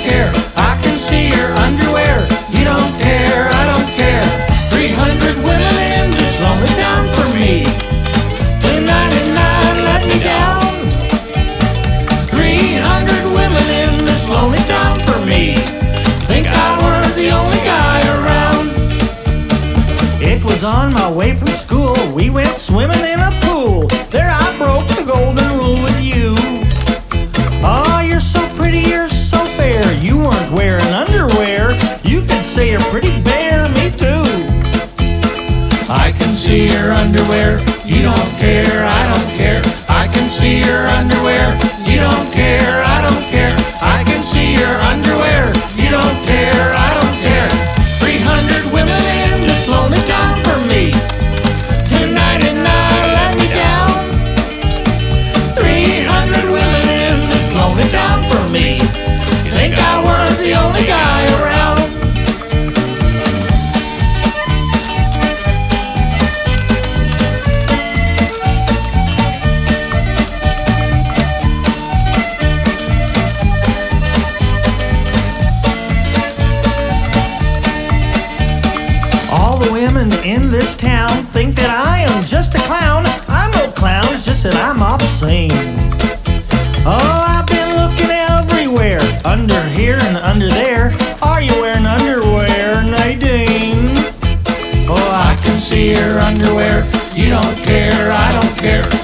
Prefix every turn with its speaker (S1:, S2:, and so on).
S1: care. I can see your underwear. You don't care, I don't care. 300 women in this lonely town for me. 299 let me down. 300 women in this lonely town for me. Think I were the only guy around.
S2: It was on my way from school. We went swimming in a pool. There I broke the golden rule with you. Oh, you're so pretty, you're so fair. You weren't wearing underwear. You could say you're pretty bare, me too.
S1: I can see your underwear. You don't care, I don't care. I can see your underwear. You don't care, I don't care. I can see your underwear. You don't care, I don't care. 300 women in this lonely town for me. 299 let me down. 300 women in this lonely town for me. You think I were the only guy around?
S2: All the women in this town think that I am just a clown. I'm no clown, it's just that I'm obscene. Oh, I've been looking everywhere, under here and under there. Are you wearing underwear, Nadine?
S1: Oh, I can see your underwear. You don't care, I don't care.